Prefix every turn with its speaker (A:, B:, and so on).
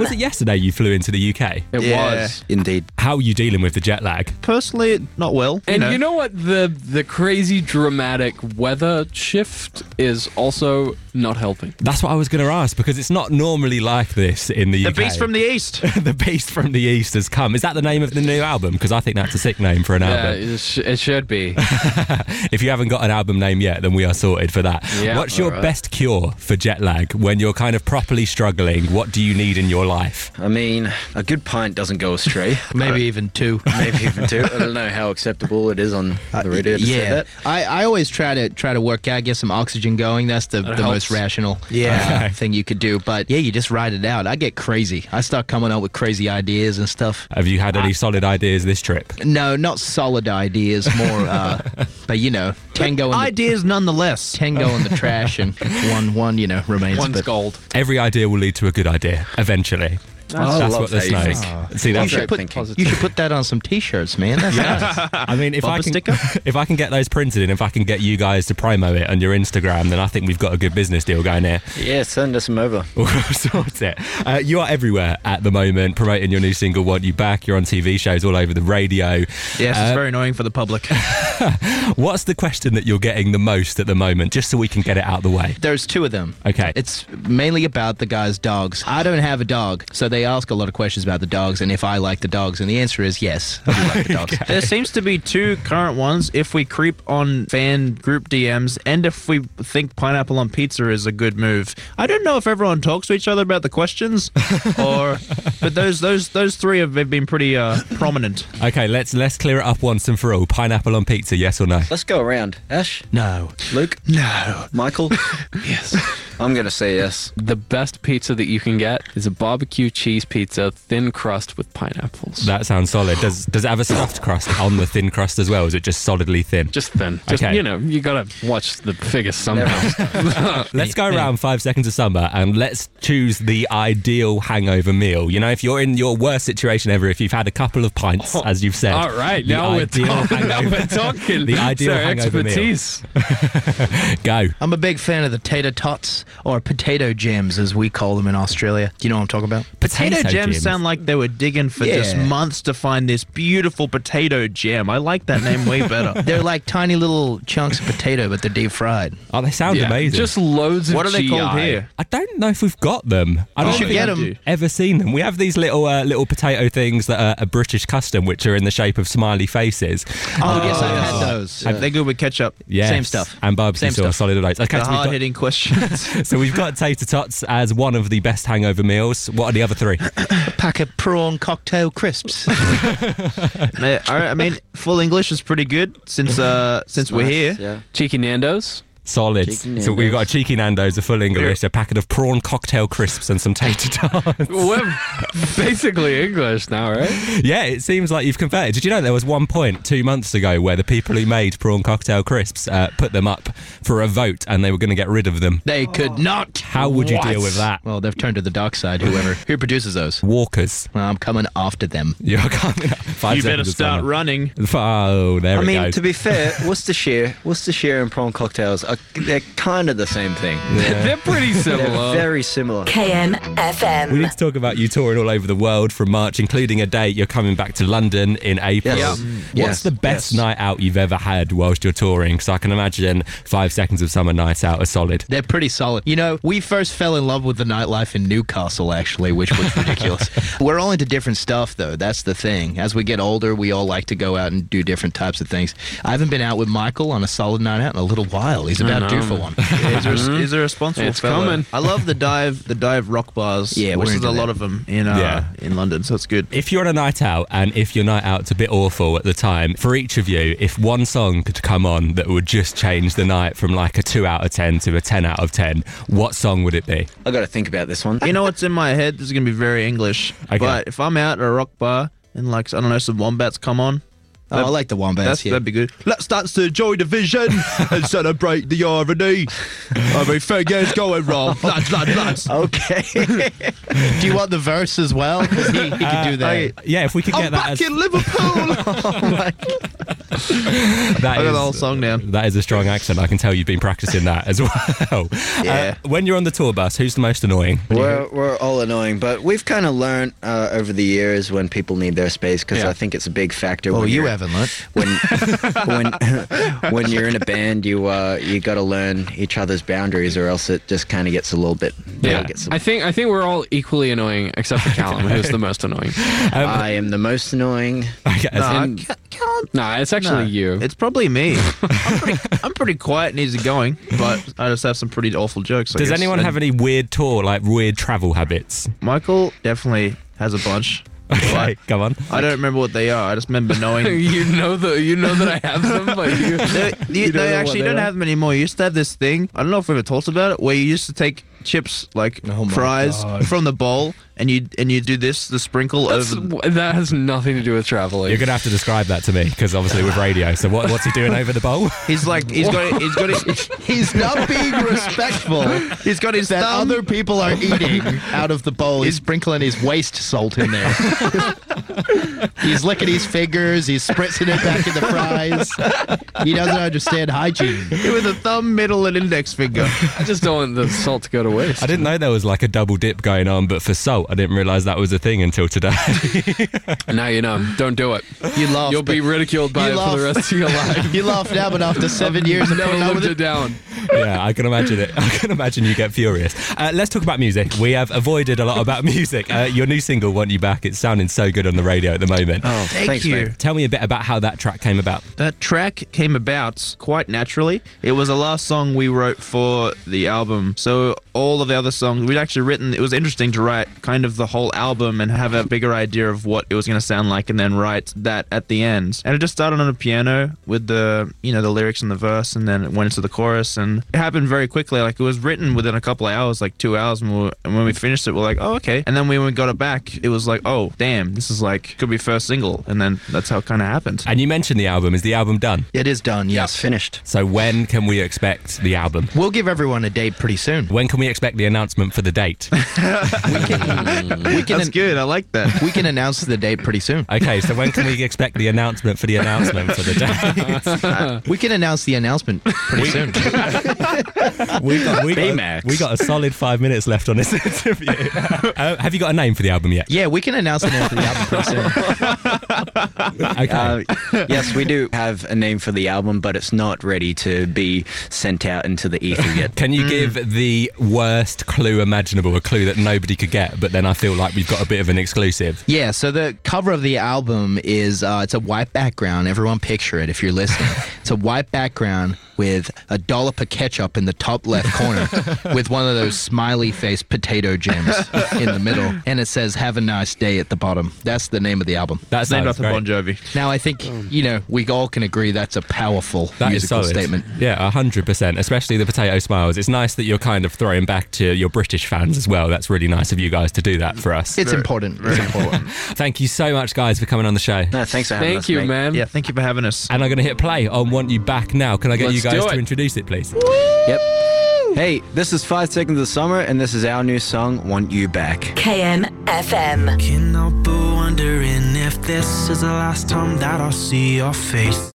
A: Was it yesterday you flew into the UK?
B: It was.
C: Indeed.
A: How are you dealing with the jet lag?
B: Personally, not well.
D: And you know what? The crazy dramatic weather shift is also not helping.
A: That's what I was going to ask, because it's not normally like this in the UK.
B: The Beast from the East.
A: The Beast from the East has come. Is that the name of the new album? Because I think that's a sick name for an album.
D: It should be.
A: If you haven't got an album name yet, then we are sorted for that.
D: Yeah,
A: What's your best cure for jet lag when you're kind of properly struggling? What do you need in your life?
C: I mean, a good pint doesn't go astray.
B: Maybe even two.
C: Maybe even two. I don't know how acceptable it is on the radio to say that.
E: I always try to work out, get some oxygen going. That's the most rational thing you could do. But yeah, you just ride it out. I get crazy. I start coming up with crazy ideas and stuff.
A: Have you had any solid ideas this trip?
E: No, not solid ideas, more, but 10 go in
B: Ideas nonetheless.
E: 10 go in the trash and one remains.
D: One's gold.
A: Every idea will lead to a good idea eventually. That's what the Snake. See,
E: You
A: that's
E: should put that on some T-shirts, man. That's nice.
A: I mean, if
B: Bumper sticker?
A: if I can get those printed and if I can get you guys to promo it on your Instagram, then I think we've got a good business deal going here.
C: Yeah, send us them over.
A: We'll sort it. You are everywhere at the moment, promoting your new single, Want You Back. You're on TV shows all over the radio.
B: Yes, it's very annoying for the public.
A: What's the question that you're getting the most at the moment, just so we can get it out the way?
E: There's two of them.
A: Okay.
E: It's mainly about the guy's dogs. I don't have a dog, so they ask a lot of questions about the dogs and if I like the dogs, and the answer is yes, I do like the dogs.
B: There seems to be two current ones. If we creep on fan group DMs and if we think pineapple on pizza is a good move. I don't know if everyone talks to each other about the questions, but those three have been pretty prominent.
A: Okay, let's clear it up once and for all. Pineapple on pizza, yes or no?
C: Let's go around. Ash?
E: No.
C: Luke?
B: No.
C: Michael?
B: Yes.
C: I'm going to say yes.
D: The best pizza that you can get is a barbecue cheese pizza, thin crust with pineapples.
A: That sounds solid. Does it have a stuffed crust on the thin crust as well? Or is it just solidly thin?
D: Just thin. Just,
A: Okay.
D: you gotta watch the figures somehow.
A: Let's go around 5 seconds of summer and let's choose the ideal hangover meal. If you're in your worst situation ever, if you've had a couple of pints, as you've said.
D: All right,
A: the
D: now we're
A: ideal hangover-
D: talking.
A: The ideal
D: Sir,
A: hangover meal.
D: expertise.
A: Go.
E: I'm a big fan of the tater tots, or potato gems as we call them in Australia. Do you know what I'm talking about?
B: Potato gems
A: gems.
B: sound like they were digging for just months to find this beautiful potato gem. I like that name way better.
E: They're like tiny little chunks of potato, but they're deep fried.
A: Oh, they sound amazing.
D: Just loads of
B: What are they called
D: GI.
B: here?
A: I don't know if we've got them. I don't
E: should
A: think
E: get
A: I've
E: them.
A: ever seen them. We have these little potato things that are a British custom, which are in the shape of smiley faces.
E: Oh, yes, I've had those.
B: They're good with ketchup.
A: Yes.
E: Same stuff.
A: And barbecue
E: Same
A: sauce,
E: stuff.
A: solid oats. Okay,
B: The
A: so we've got-
B: hard-hitting questions.
A: so we've got tater tots as one of the best hangover meals. What are the other three?
E: A pack of prawn cocktail crisps.
B: I mean, full English is pretty good since we're here.
C: Yeah.
D: Cheeky Nando's.
A: Solid.
C: Cheeky
A: So we've
C: Nando's.
A: got a cheeky Nando's, a full English, a packet of prawn cocktail crisps, and some tater tots.
D: We're basically English now, right?
A: Yeah, it seems like you've converted. Did you know there was one point 2 months ago where the people who made prawn cocktail crisps put them up for a vote and they were going to get rid of them?
E: They could not.
A: How would you deal with that?
E: Well, they've turned to the dark side, who produces those.
A: Walkers.
E: Well, I'm coming after them.
A: You're coming up. 5
B: You better
A: seconds of
B: start
A: summer.
B: running.
A: Oh, there
C: I
A: it
C: mean,
A: goes.
C: to be fair, Worcestershire and prawn cocktails they're kind of the same thing.
D: They're pretty
C: They're
D: similar.
C: very similar.
F: KMFM.
A: We need to talk about you touring all over the world from March, including a date. You're coming back to London in April.
C: Yes.
A: What's
C: Yes,
A: the best
C: yes.
A: night out you've ever had whilst you're touring? So I can imagine 5 seconds of summer nights out are solid.
E: They're pretty solid. We first fell in love with the nightlife in Newcastle, actually, which was ridiculous. We're all into different stuff, though. That's the thing. As we get older, we all like to go out and do different types of things. I haven't been out with Michael on a solid night out in a little while. He's about due for one.
B: He's a responsible
D: It's
B: fella.
D: coming.
B: I love the dive rock bars.
E: Yeah, we're
B: which is
E: into
B: a lot
E: that.
B: of them in in London, so it's good.
A: If you're on a night out and if your night out's a bit awful at the time, for each of you, if one song could come on that would just change the night from like a 2 out of 10 to a 10 out of 10, what song would it be?
C: I got to think about this one.
B: You know what's in my head? This is gonna be very English.
A: Okay.
B: But if I'm out at a rock bar and some wombats come on,
E: Oh, I like the Wombats.
B: that'd be good. Let's dance to Joy Division and celebrate the irony. Everything is going wrong, lads.
C: Okay.
E: Do you want the verse as well? Because he can do that.
A: Yeah, if we could get
B: I'm
A: that
B: back
A: as...
B: in Liverpool.
A: That
B: I got
A: is-
B: the whole song down.
A: That is a strong accent. I can tell you've been practicing that as well.
B: Yeah.
A: When you're on the tour bus, who's the most annoying?
C: We're all annoying, but we've kind of learned over the years when people need their space, because
D: Yeah.
C: I think it's a big factor.
E: Well,
C: when
E: you
C: you're-
E: haven't learned.
C: when you're in a band, you got to learn each other's boundaries, or else it just kind of gets a little bit.
D: Yeah,
C: Gets
D: I think we're all equally annoying except for Callum, who's the most annoying.
C: I am the most annoying.
A: Okay,
D: And- Nah, it's actually you.
B: It's probably me. I'm pretty quiet and easygoing, but I just have some pretty awful jokes. I
A: Does
B: guess.
A: anyone
B: And
A: have any weird tour, like weird travel habits?
B: Michael definitely has a bunch.
A: Okay, come on.
B: I don't remember what they are. I just remember knowing.
D: you know that I have them, but you
B: They
D: don't know
B: actually
D: what they
B: don't
D: are?
B: have them anymore. You used to have this thing. I don't know if we ever talked about it, where you used to take chips like
E: Oh my
B: fries
E: God.
B: from the bowl, and you do this, the sprinkle over.
D: that has nothing to do with traveling.
A: You're gonna have to describe that to me because obviously with radio. So what's he doing over the bowl?
B: He's got
E: He's not being respectful.
B: he's got his
E: That
B: thumb.
E: other people are eating out of the bowl. He's sprinkling his waste salt in there. He's licking his fingers. He's spritzing it back in the fries. He doesn't understand hygiene.
B: with a thumb, middle, and index finger.
D: I just don't want the salt to go to waste.
A: I didn't know there was like a double dip going on, but for salt, I didn't realise that was a thing until today.
D: Now you know. Don't do it.
E: You laugh.
D: You'll be ridiculed by
E: You
D: it for the
E: laugh.
D: rest of your life.
E: You laugh now, but after 7 years of
D: Never
E: putting up
D: lived
E: with
D: it
E: it.
D: down.
A: Yeah, I can imagine it. I can imagine you get furious. Let's talk about music. We have avoided a lot about music. Your new single, Want You Back, it's sounding so good on the radio at the moment.
C: Oh,
B: Thank
C: thanks,
B: you.
C: mate.
A: Tell me a bit about how that track came about.
B: That track came about quite naturally. It was the last song we wrote for the album. So all of the other songs we'd actually written, it was interesting to write kind of the whole album and have a bigger idea of what it was going to sound like, and then write that at the end. And it just started on a piano with the lyrics and the verse, and then it went into the chorus, and it happened very quickly. Like, it was written within a couple of hours, like 2 hours, and when we finished it, we're like, oh, okay. And then when we got it back, it was like, oh, damn, this is like, could be first single. And then that's how it kind of happened.
A: And you mentioned the album. Is the album done?
E: It is done,
C: It's
E: yes.
C: finished.
A: So when can we expect the album?
E: We'll give everyone a date pretty soon.
A: When can we expect the announcement for the date?
E: We can,
B: That's good. I like that.
E: we can announce the date pretty soon.
A: Okay, so when can we expect the announcement for the announcement for the date?
E: We can announce the announcement pretty soon.
C: Baymax.
A: we got a solid 5 minutes left on this interview. Have you got a name for the album yet?
E: Yeah, we can announce the name for the album pretty soon.
A: Okay.
C: Yes, we do have a name for the album, but it's not ready to be sent out into the ether yet.
A: Can you give the worst clue imaginable, a clue that nobody could get, but then I feel like we've got a bit of an exclusive?
E: Yeah, so the cover of the album is it's a white background. Everyone picture it if you're listening. It's a white background with a dollop of ketchup in the top left corner with one of those smiley face potato gems in the middle. And it says, "Have a nice day" at the bottom. That's the name of the album.
A: That's
B: Named after Bon Jovi.
E: Now, I think, we all can agree that's a powerful
A: That is
E: musical
A: solid.
E: statement.
A: Yeah, 100%, especially the potato smiles. It's nice that you're kind of throwing back to your British fans as well. That's really nice of you guys to do that for us.
E: It's important. It's important.
A: Thank you so much, guys, for coming on the show.
C: No, thanks for having us,
D: Thank you,
C: mate.
D: man.
B: Yeah, thank you for having us.
A: And I'm going to hit play on Want You Back now. Can I get
D: Let's
A: you guys
D: do
A: to
D: it.
A: introduce it, please?
C: Yep. Hey, this is 5 Seconds of Summer, and this is our new song, Want You Back.
F: KMFM.
G: Can't help but wondering if this is the last time that I'll see your face.